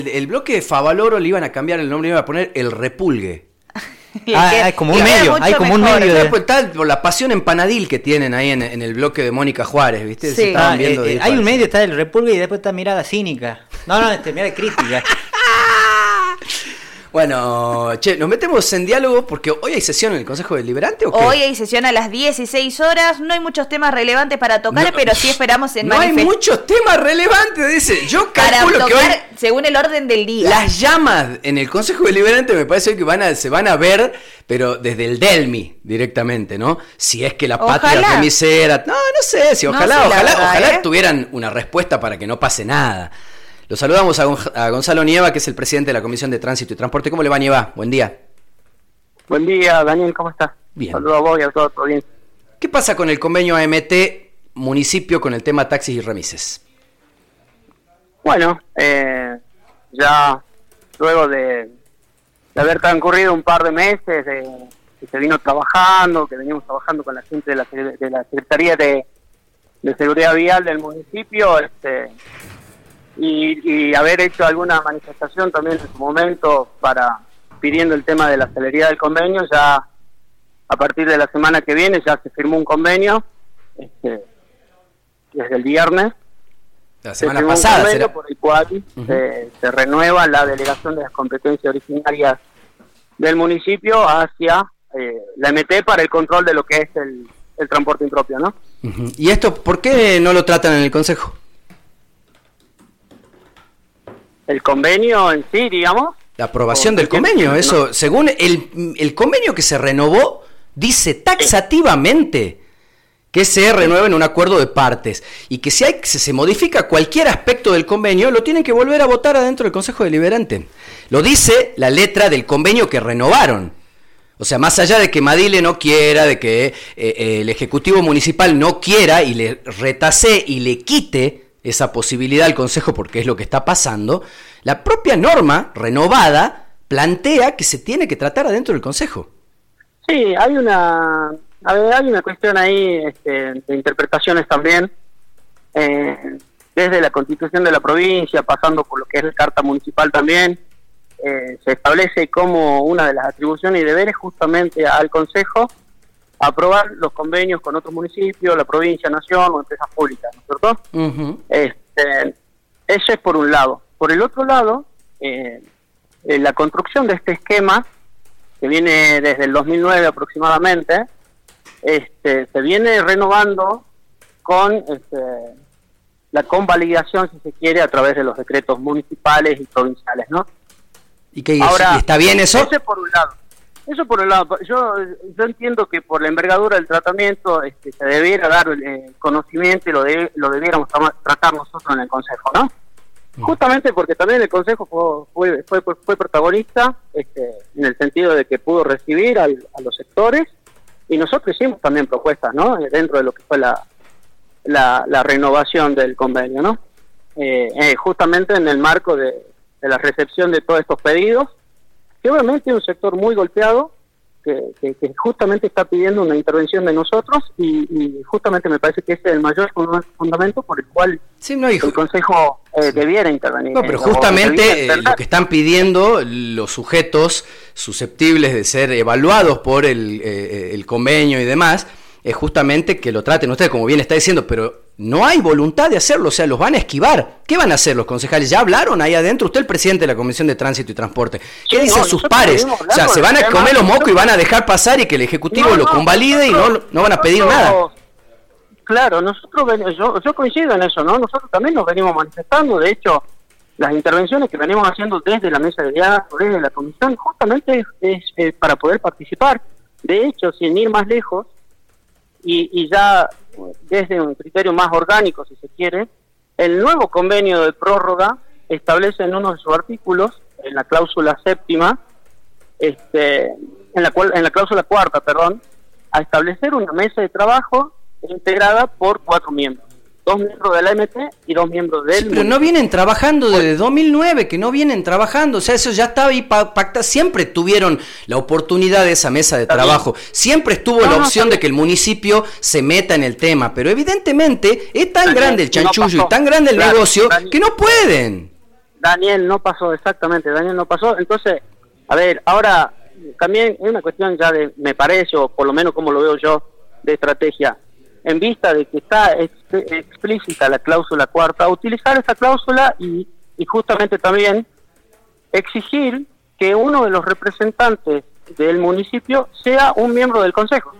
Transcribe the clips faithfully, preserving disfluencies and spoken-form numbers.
El, el bloque de Favaloro le iban a cambiar el nombre, le iban a poner El Repulgue. Ah, hay como un medio, hay como un medio de... Pues, tal, por la pasión empanadil que tienen ahí en, en el bloque de Mónica Juárez, ¿viste? Sí. Ah, viendo eh, eh, hay un medio, está el Repulgue y después está Mirada Cínica. No, no, este, mirada crítica. Bueno, che, nos metemos en diálogo porque hoy hay sesión en el Consejo Deliberante, ¿o qué? Hoy hay sesión a las dieciséis horas, no hay muchos temas relevantes para tocar, no, pero sí esperamos en No manifest... hay muchos temas relevantes, dice. Yo calculo para que tocar hoy según el orden del día. Las llamas en el Consejo Deliberante me parece que van a, se van a ver, pero desde el Delmi directamente, ¿no? Si es que la ojalá. patria remisera... No, no sé, si ojalá, no sé, ojalá, verdad, ojalá ¿eh? tuvieran una respuesta para que no pase nada. Lo saludamos a, Gon- a Gonzalo Nieva, que es el presidente de la Comisión de Tránsito y Transporte. ¿Cómo le va, Nieva? Buen día. Buen día, Daniel, ¿cómo estás? Bien. Saludos a vos y a todo tu audiencia. ¿Qué pasa con el convenio A M T municipio con el tema taxis y remises? Bueno, eh, ya luego de, de haber transcurrido un par de meses de, que se vino trabajando, que venimos trabajando con la gente de la, de la Secretaría de, de Seguridad Vial del municipio, este... Y, y haber hecho alguna manifestación también en su momento para pidiendo el tema de la celeridad del convenio, ya a partir de la semana que viene ya se firmó un convenio, este, desde el viernes. La semana pasada, un ¿será? Por el cual uh-huh. se, se renueva la delegación de las competencias originarias del municipio hacia eh, la M T para el control de lo que es el, el transporte impropio, ¿no? Uh-huh. ¿Y esto por qué no lo tratan en el Consejo? El convenio en sí, digamos. La aprobación del convenio, eso, no. Según el, el convenio que se renovó, dice taxativamente que se renueva en un acuerdo de partes y que si hay, si se modifica cualquier aspecto del convenio, lo tienen que volver a votar adentro del Consejo Deliberante. Lo dice la letra del convenio que renovaron. O sea, más allá de que Madile no quiera, de que eh, eh, el Ejecutivo Municipal no quiera y le retase y le quite esa posibilidad al Consejo, porque es lo que está pasando, la propia norma renovada plantea que se tiene que tratar adentro del Consejo. Sí, hay una a ver, hay una cuestión ahí este, de interpretaciones también, eh, desde la Constitución de la provincia, pasando por lo que es la Carta Municipal también, eh, se establece como una de las atribuciones y deberes justamente al Consejo aprobar los convenios con otros municipios, la provincia, nación o empresas públicas, ¿no es cierto? Uh-huh. Este, eso es por un lado. Por el otro lado, eh, eh, la construcción de este esquema, que viene desde el dos mil nueve aproximadamente, este, se viene renovando con este, la convalidación, si se quiere, a través de los decretos municipales y provinciales, ¿no? ¿Y qué Ahora, está bien eso? Eso es por un lado. Eso por un lado, yo yo entiendo que por la envergadura del tratamiento este, se debiera dar eh, conocimiento y lo, de, lo debiéramos tratar nosotros en el Consejo, ¿no? Mm. Justamente porque también el Consejo fue fue, fue, fue protagonista este, en el sentido de que pudo recibir al, a los sectores y nosotros hicimos también propuestas, ¿no? Dentro de lo que fue la la, la renovación del convenio, ¿no? Eh, eh, justamente en el marco de, de la recepción de todos estos pedidos, que obviamente es un sector muy golpeado, que, que, que justamente está pidiendo una intervención de nosotros y, y justamente me parece que ese es el mayor fundamento por el cual sí, no, hijo. el Consejo eh, sí. debiera intervenir. No, pero justamente eh, lo que están pidiendo los sujetos susceptibles de ser evaluados por el, eh, el convenio y demás, es justamente que lo traten ustedes, como bien está diciendo, pero no hay voluntad de hacerlo, o sea, los van a esquivar. ¿Qué van a hacer los concejales? ¿Ya hablaron ahí adentro? Usted, el presidente de la Comisión de Tránsito y Transporte. ¿Qué sí, dicen no, sus pares? O sea, se van a comer los mocos y van a dejar pasar y que el Ejecutivo no, lo convalide nosotros, y no, no van a pedir nosotros, nada. Claro, nosotros yo, yo coincido en eso, ¿no? Nosotros también nos venimos manifestando, de hecho, las intervenciones que venimos haciendo desde la mesa de diálogo, desde la comisión, justamente es, es, es para poder participar. De hecho, sin ir más lejos, y, y ya desde un criterio más orgánico, si se quiere, el nuevo convenio de prórroga establece en uno de sus artículos, en la cláusula séptima, este, en la cual, en la cláusula cuarta, perdón, a establecer una mesa de trabajo integrada por cuatro miembros. Dos miembros de la M T y dos miembros del... Sí, pero no vienen trabajando desde dos mil nueve, que no vienen trabajando, o sea, eso ya estaba ahí pactado, siempre tuvieron la oportunidad de esa mesa de está trabajo, bien. Siempre estuvo no, la opción no, de que el municipio se meta en el tema, pero evidentemente es tan grande el chanchullo no y tan grande el claro, negocio que no pueden. Daniel no pasó, exactamente, Daniel no pasó. Entonces, a ver, ahora también es una cuestión ya de, me parece, o por lo menos como lo veo yo, de estrategia. En vista de que está ex, explícita la cláusula cuarta, utilizar esa cláusula y, y justamente también exigir que uno de los representantes del municipio sea un miembro del consejo.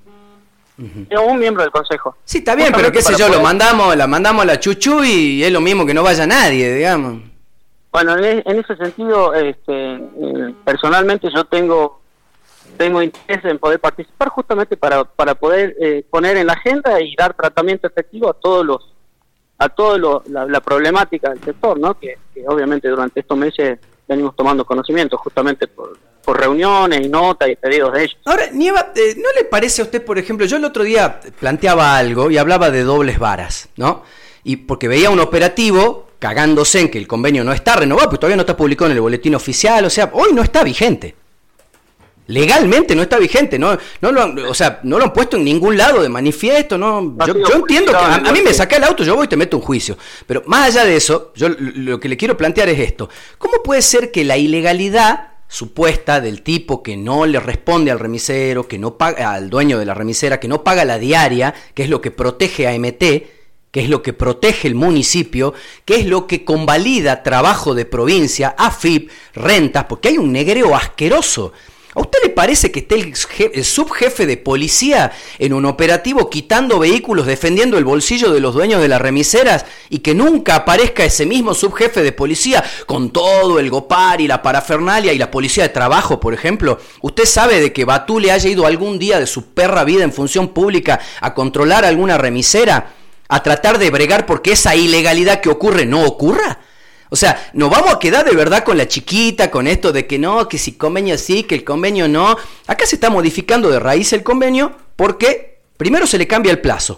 Uh-huh. Sea un miembro del consejo. Sí, está bien, pero qué sé yo, poder... lo mandamos, la mandamos a la chuchu y es lo mismo que no vaya nadie, digamos. Bueno, en, en ese sentido, este, eh, personalmente yo tengo tengo interés en poder participar justamente para para poder eh, poner en la agenda y dar tratamiento efectivo a todos los a todo lo, la, la problemática del sector, ¿no? Que, que obviamente durante estos meses venimos tomando conocimiento justamente por, por reuniones y notas y pedidos de ellos. Ahora, Nieva, eh, ¿no le parece a usted, por ejemplo, yo el otro día planteaba algo y hablaba de dobles varas, ¿no? Y porque veía un operativo cagándose en que el convenio no está renovado, pues todavía no está publicado en el boletín oficial, o sea, hoy no está vigente. Legalmente no está vigente, no, no lo han, o sea, no lo han puesto en ningún lado de manifiesto, no, yo, yo entiendo que a, a mí me saca el auto, yo voy y te meto un juicio, pero más allá de eso, yo lo que le quiero plantear es esto: ¿cómo puede ser que la ilegalidad supuesta del tipo que no le responde al remisero, que no paga al dueño de la remisera, que no paga la diaria, que es lo que protege a M T, que es lo que protege el municipio, que es lo que convalida trabajo de provincia, A F I P, rentas, porque hay un negreo asqueroso? ¿A usted le parece que esté el, el subjefe de policía en un operativo quitando vehículos, defendiendo el bolsillo de los dueños de las remiseras, y que nunca aparezca ese mismo subjefe de policía con todo el GOPAR y la parafernalia y la policía de trabajo, por ejemplo? ¿Usted sabe de que Batú le haya ido algún día de su perra vida en función pública a controlar alguna remisera, a tratar de bregar porque esa ilegalidad que ocurre no ocurra? O sea, ¿nos vamos a quedar de verdad con la chiquita, con esto de que no, que si convenio sí, que el convenio no? Acá se está modificando de raíz el convenio porque primero se le cambia el plazo.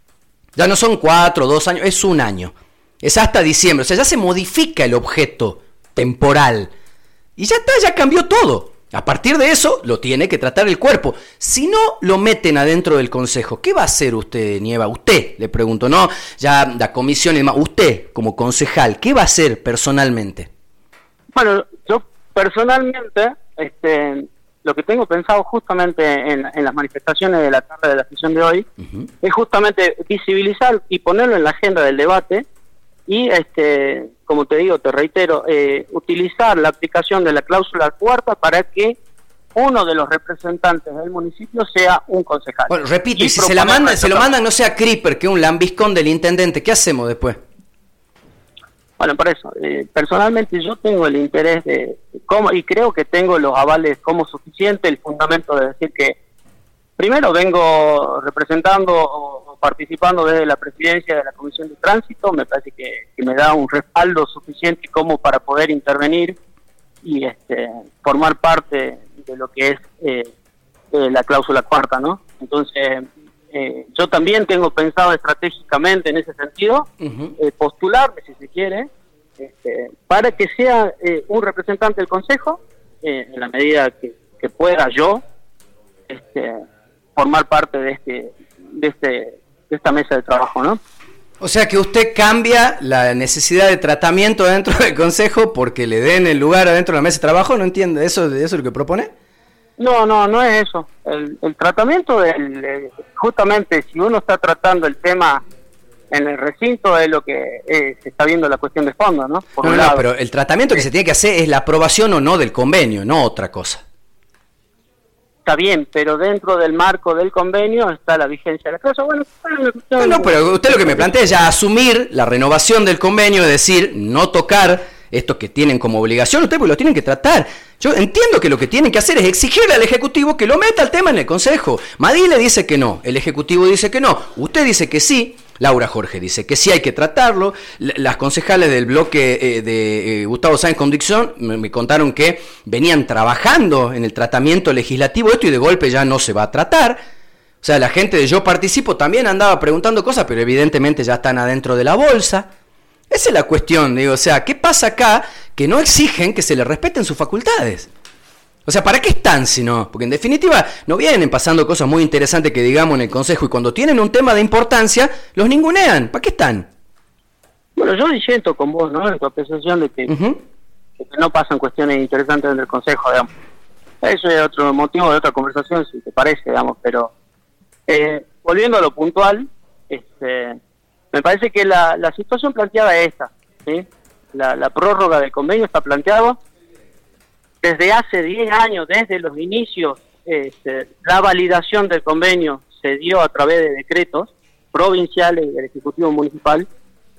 Ya no son cuatro, dos años, es un año. Es hasta diciembre, o sea, ya se modifica el objeto temporal. Y ya está, ya cambió todo. A partir de eso, lo tiene que tratar el cuerpo. Si no lo meten adentro del consejo, ¿qué va a hacer usted, Nieva? Usted, le pregunto, no, ya la comisión y demás. Usted, como concejal, ¿qué va a hacer personalmente? Bueno, yo personalmente, este, lo que tengo pensado justamente en, en las manifestaciones de la tarde de la sesión de hoy, uh-huh. es justamente visibilizar y ponerlo en la agenda del debate y, este, como te digo, te reitero, eh, utilizar la aplicación de la cláusula cuarta para que uno de los representantes del municipio sea un concejal. Bueno, repito, y, y si se la mandan, se lo mandan, no sea Creeper, que un lambiscón del intendente, ¿qué hacemos después? Bueno, por eso, eh, personalmente yo tengo el interés de, de cómo, y creo que tengo los avales como suficiente, el fundamento de decir que primero vengo representando o participando desde la presidencia de la Comisión de Tránsito, me parece que, que me da un respaldo suficiente como para poder intervenir y este, formar parte de lo que es eh, eh, la cláusula cuarta, ¿no? Entonces, eh, yo también tengo pensado estratégicamente en ese sentido, uh-huh. eh, postularme, si se quiere, este, para que sea eh, un representante del Consejo, eh, en la medida que, que pueda yo, este, formar parte de este, de este, de esta mesa de trabajo, ¿no? O sea que usted cambia la necesidad de tratamiento dentro del Consejo porque le den el lugar adentro de la mesa de trabajo, ¿no entiende? ¿Eso, eso es lo que propone? No, no, no es eso. El, el tratamiento, del, eh, justamente si uno está tratando el tema en el recinto es lo que eh, se está viendo la cuestión de fondo, ¿no? Por no, un no, lado. pero el tratamiento que se tiene que hacer es la aprobación o no del convenio, no otra cosa. Está bien, pero dentro del marco del convenio está la vigencia de la cláusula. Bueno, no, no, pero usted lo que me plantea es ya asumir la renovación del convenio, es decir, no tocar esto que tienen como obligación ustedes, porque lo tienen que tratar. Yo entiendo que lo que tienen que hacer es exigirle al Ejecutivo que lo meta el tema en el Consejo. Madí le dice que no, el Ejecutivo dice que no, usted dice que sí, Laura Jorge dice que sí hay que tratarlo. Las concejales del bloque eh, de eh, Gustavo Sáenz Conducción me, me contaron que venían trabajando en el tratamiento legislativo de esto y de golpe ya no se va a tratar. O sea, la gente de Yo Participo también andaba preguntando cosas, pero evidentemente ya están adentro de la bolsa. Esa es la cuestión, digo, o sea, ¿qué pasa acá que no exigen que se le respeten sus facultades? O sea, ¿para qué están si no? Porque en definitiva no vienen pasando cosas muy interesantes que digamos en el Consejo y cuando tienen un tema de importancia los ningunean. ¿Para qué están? Bueno, yo disiento con vos, ¿no? En tu apreciación de que, Uh-huh. de que no pasan cuestiones interesantes en el Consejo, digamos. Eso es otro motivo de otra conversación, si te parece, digamos, pero eh, volviendo a lo puntual, este, me parece que la, la situación planteada es esta, ¿sí? La, la prórroga del convenio está planteado desde hace diez años, desde los inicios, este, la validación del convenio se dio a través de decretos provinciales y del Ejecutivo Municipal,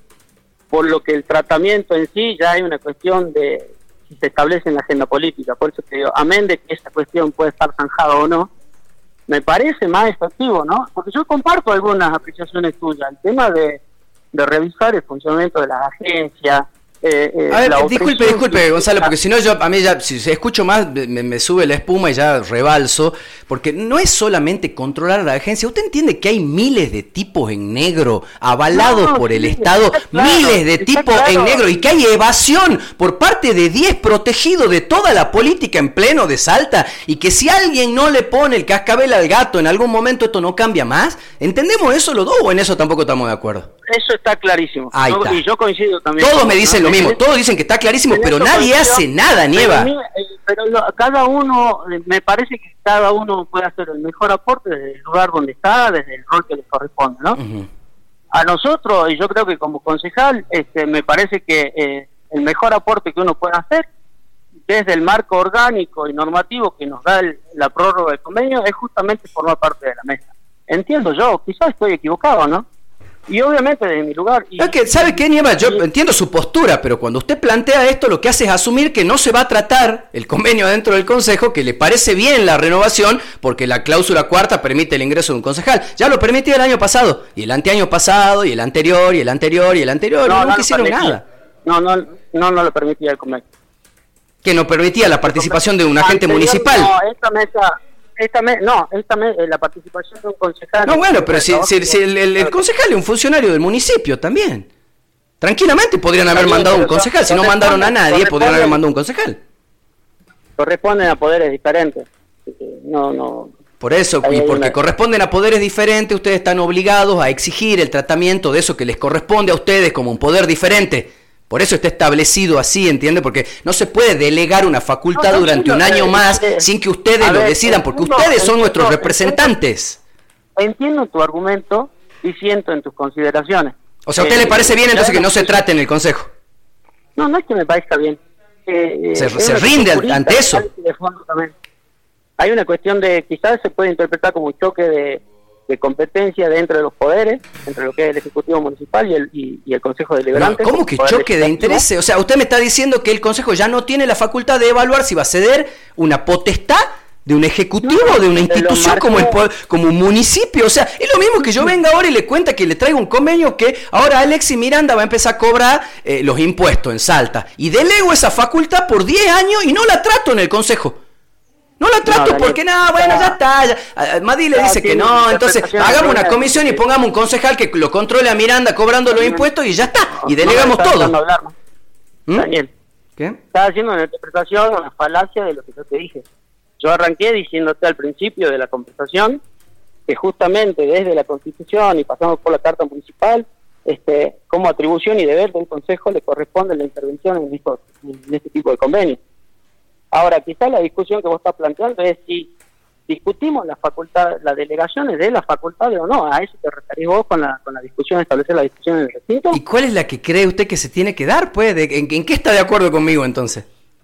por lo que el tratamiento en sí ya hay una cuestión de si se establece en la agenda política. Por eso te digo, amén de que esta cuestión puede estar zanjada o no, me parece más efectivo, ¿no? Porque yo comparto algunas apreciaciones tuyas, el tema de, de revisar el funcionamiento de las agencias. Eh, eh, A ver, la disculpe, opresión disculpe, que- Gonzalo, porque si no yo, a mí ya, si se escucho más, me, me sube la espuma y ya rebalso, porque no es solamente controlar a la agencia, usted entiende que hay miles de tipos en negro, avalados No, por el sí, Estado, está claro, miles de está tipos claro. en negro, y que hay evasión por parte de diez protegidos de toda la política en pleno de Salta, y que si alguien no le pone el cascabel al gato en algún momento esto no cambia más. ¿Entendemos eso los dos o en eso tampoco estamos de acuerdo? Eso está clarísimo. Ahí Yo- está. Y yo coincido también. Todos con me vos, dicen ¿no? lo mismo, En- todos dicen que está clarísimo, en pero eso nadie coincido, hace nada, Nieva. Pero, mira, eh, pero lo- cada uno, eh, me parece que cada uno puede hacer el mejor aporte desde el lugar donde está, desde el rol que les corresponde, ¿no? Ujú. A nosotros, y yo creo que como concejal, este, me parece que eh, el mejor aporte que uno puede hacer desde el marco orgánico y normativo que nos da el- la prórroga del convenio es justamente formar parte de la mesa. Entiendo yo, quizás estoy equivocado, ¿no? Y obviamente desde mi lugar... Y, Es que, ¿sabe qué, Nieva? Yo y- entiendo su postura, pero cuando usted plantea esto, lo que hace es asumir que no se va a tratar el convenio dentro del Consejo, que le parece bien la renovación, porque la cláusula cuarta permite el ingreso de un concejal. Ya lo permitía el año pasado, y el anteaño pasado, y el anterior, y el anterior, y el anterior, y no, nunca no hicieron lo permitía. nada. No, no, no, no lo permitía el convenio. Que no permitía la participación de un agente Anterior, municipal. No, esta mesa... Esta me, no, esta me, eh, la participación de un concejal... No, bueno, pero si, si- si el, el- el concejal es un funcionario del municipio también. Tranquilamente podrían haber Está bien, mandado un pero concejal. Si no corresponde- mandaron a nadie, podrían haber corresponde- mandado un concejal. Corresponden a poderes diferentes. Así que No, no... Por eso, Ahí y hay porque una- corresponden a poderes diferentes, ustedes están obligados a exigir el tratamiento de eso que les corresponde a ustedes como un poder diferente. Por eso está establecido así, ¿entiende? Porque no se puede delegar una facultad No, no, durante no, un año eh, más eh, sin que ustedes a lo ver, decidan, porque entiendo, ustedes son entiendo, nuestros entiendo. representantes. Entiendo tu argumento y siento en tus consideraciones. O sea, ¿a usted Eh, le parece bien entonces que no se claramente- trate en el Consejo? No, no es que me parezca bien. Eh, Se- es se una rinde cuestión ante jurídica, eso. análisis de fondo también. Hay una cuestión de, quizás se puede interpretar como un choque de, de competencia dentro de los poderes, entre lo que es el Ejecutivo Municipal y el, y, y el Consejo Deliberante. No, ¿cómo que Poder choque de legislativo. intereses? O sea, usted me está diciendo que el Consejo ya no tiene la facultad de evaluar si va a ceder una potestad de un ejecutivo No, o de una de lo institución como, el, marcó- po- como un municipio. O sea, es lo mismo que yo venga ahora y le cuenta que le traigo un convenio que ahora Alexis Miranda va a empezar a cobrar eh, los impuestos en Salta. Y delego esa facultad por diez años y no la trato en el Consejo. No la trato Daniel, porque, no, bueno, ya está. ya. Ah, Madi le No, dice que tiene no, entonces interpretación hagamos una errónea. comisión y pongamos un concejal que lo controle a Miranda cobrando los impuestos y ya está. Y No, delegamos no me estás todo. dejando hablar, ¿no? ¿Mm? Daniel, ¿Qué? estás haciendo una interpretación, una falacia de lo que yo te dije. Yo arranqué diciéndote al principio de la conversación que justamente desde la Constitución y pasamos por la Carta Municipal, este, como atribución y deber del Consejo le corresponde la intervención en, esto- en este tipo de convenios. Ahora, quizás la discusión que vos estás planteando es si discutimos las facultades, las delegaciones de las facultades o no. A eso te referís vos con la, con la discusión, establecer la discusión en el recinto. ¿Y cuál es la que cree usted que se tiene que dar? Pues? ¿De- en, ¿En qué está de acuerdo conmigo entonces?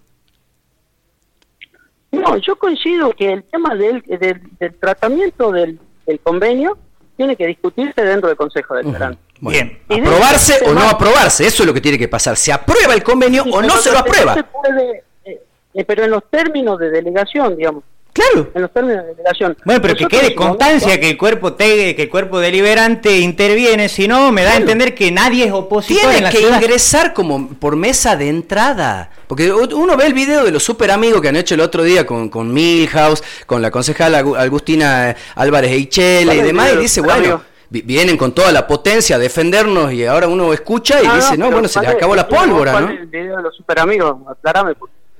No, yo coincido que el tema del, del, del tratamiento del, del convenio tiene que discutirse dentro del Consejo Deliberante. Bueno, Bien. Y de- aprobarse o no además- aprobarse, eso es lo que tiene que pasar. ¿Se aprueba el convenio Sí, o no pero se lo no aprueba? se puede, eh, eh, pero en los términos de delegación, digamos, Claro. en los términos de delegación. Bueno, pero que Nosotros quede en su constancia momento- que el cuerpo te- que el cuerpo deliberante interviene, si no me da a Claro. entender que nadie es opositor en Tiene la que ciudad. ingresar como por mesa de entrada. Porque uno ve el video de los super amigos que han hecho el otro día con, con Milhouse, con la concejala Agu- Agustina eh, Álvarez Eichele ¿Cuál y es el demás, video y de dice, los super bueno, amigos? vi- vienen con toda la potencia a defendernos y ahora uno escucha y Ah, dice, no, pero bueno, se les ¿cuál es- acabó la pólvora, ¿cuál ¿no? es el video de los super amigos? Aclarame. porque-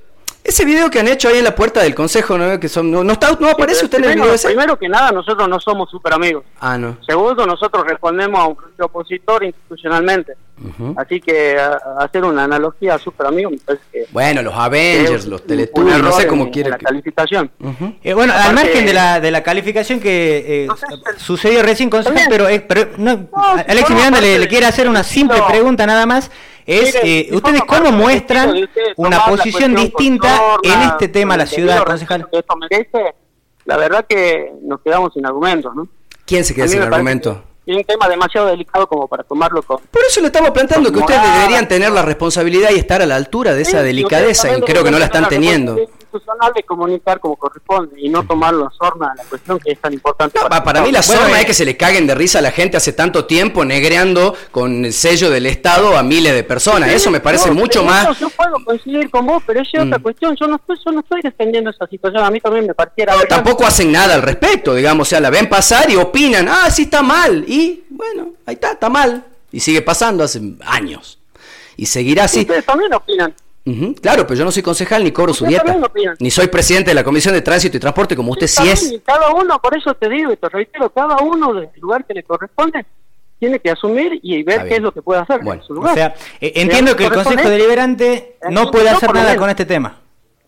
Ese video que han hecho ahí en la puerta del consejo, ¿no? Que son, no, no, está, no aparece Sí, usted en el primero, video ese. primero que nada, nosotros no somos super amigos. Ah, no. Segundo, nosotros respondemos a un opositor institucionalmente. Uh-huh. Así que a, a hacer una analogía a super amigos me parece que Bueno, los Avengers, es los un Teletubbies, no error sé cómo en- quiere en la que... calificación. Uh-huh. Eh, bueno, al Aparte- margen de la, de la calificación que eh, No sé, pero- sucedió recién, concejal, Está bien. pero, eh, pero no, No, Alexis forma Miranda parte le, le del- quiere hacer una simple No. pregunta nada más. Es, Mire, eh, si ¿ustedes forma cómo parte del muestran estilo de ustedes una tomar la posición cuestión distinta con en sorna, este tema a la con el ciudad, debido concejal? respeto que esto merece? La verdad que nos quedamos sin argumentos, ¿no? ¿Quién se queda A mí sin me parece argumento? que Es un tema demasiado delicado como para tomarlo con... Por eso le estamos planteando que ustedes Moral. deberían tener la responsabilidad y estar a la altura de esa Sí, delicadeza, ustedes y también creo que no la están deberían tener teniendo. institucional de comunicar como corresponde y no tomar la sorna a la cuestión que es tan importante. No, pa- para mí la Bueno, sorna eh, es que se le caguen de risa a la gente hace tanto tiempo negreando con el sello del Estado a miles de personas. Eso me parece No, mucho pero más... eso Yo puedo coincidir con vos, pero es otra Mm. cuestión. Yo no estoy, yo no estoy defendiendo esa situación. A mí también me pareciera... No, tampoco hacen nada al respecto, digamos, o sea, la ven pasar y opinan, ah, sí está mal, y bueno, ahí está, está mal, y sigue pasando hace años, y seguirá así. Ustedes también opinan. Ujú, claro, pero yo no soy concejal ni cobro su Ustedes dieta, también opinan. ni soy presidente de la Comisión de Tránsito y Transporte como usted sí También, es. y cada uno, por eso te digo y te reitero, cada uno del lugar que le corresponde tiene que asumir y ver Está qué bien. es lo que puede hacer Bueno, en su lugar. O sea, eh, entiendo que el corresponde- Consejo Deliberante no Entiendo, puede yo hacer por lo nada menos. con este tema.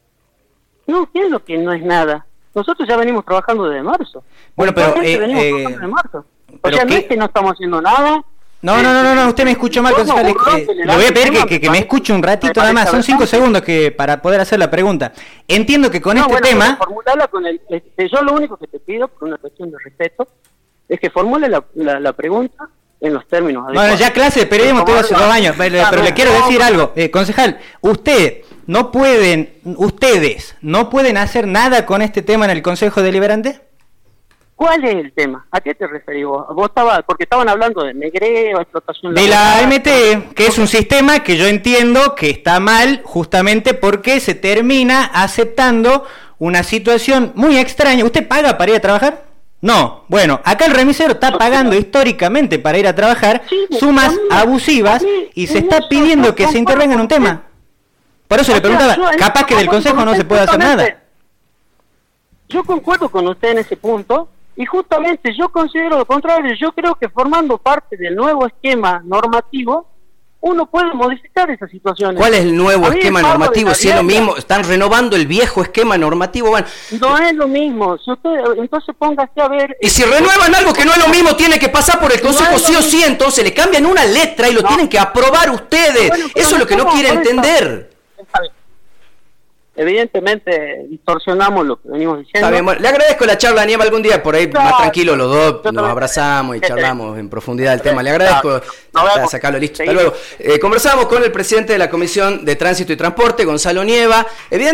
No, ¿qué es lo que no es nada? Nosotros ya venimos trabajando desde marzo. Bueno, pero, Puntualmente eh, venimos eh, trabajando desde marzo. O pero sea, no qué- es que no estamos haciendo nada. No, no, no, no, no, usted me escuchó mal, Todo concejal. burlón eh, que le Le dan voy a el pedir que, tema, que, me que me parece- escuche un ratito me nada más. Son parece cinco bastante. segundos que para poder hacer la pregunta. Entiendo que con No, este bueno, tema... pero formularla con el, este, yo lo único que te pido, por una cuestión de respeto, es que formule la, la, la pregunta en los términos Bueno, adecuados. ya clase de periodismo tuve hace dos años, pero, Ah, pero le no, quiero no, decir no. algo. Eh, concejal, usted no pueden, ustedes no pueden hacer nada con este tema en el Consejo Deliberante. ¿Cuál es el tema? ¿A qué te referís vos? Vos estabas, porque estaban hablando de negreo, explotación De la laboral. M T E, que es un sistema que yo entiendo que está mal justamente porque se termina aceptando una situación muy extraña. ¿Usted paga para ir a trabajar? No. Bueno, acá el remisero está pagando históricamente para ir a trabajar Sí, sumas a mí- abusivas a mí- y se en está eso pidiendo yo que se concuerdo intervenga en un con tema. usted. Por eso O le sea, preguntaba, yo en capaz eso que del concuerdo Consejo con no se usted puede hacer justamente. nada. Yo concuerdo con usted en ese punto y justamente yo considero lo contrario. Yo creo que formando parte del nuevo esquema normativo uno puede modificar esas situaciones. ¿Cuál es el nuevo A mí el esquema pago de normativo? la Si es lo vivienda mismo, están renovando el viejo esquema normativo, bueno, no es lo mismo. Si usted, entonces póngase a ver. y si renuevan algo que no es lo mismo, tiene que pasar por el No Consejo es lo sí o mismo. sí, entonces le cambian una letra y lo No. tienen que aprobar ustedes. Bueno, pero Eso es lo que no estamos quiere por eso. entender. Está bien. Evidentemente distorsionamos lo que venimos diciendo. Está bien, bueno, le agradezco la charla, Aníbal, algún día por ahí No, más tranquilo los dos, yo nos también. abrazamos y Este, charlamos en profundidad del tema. Le agradezco, Nos vemos. para sacarlo listo. Hasta Seguimos. luego. Eh, conversamos con el presidente de la Comisión de Tránsito y Transporte, Gonzalo Nieva. Evidentemente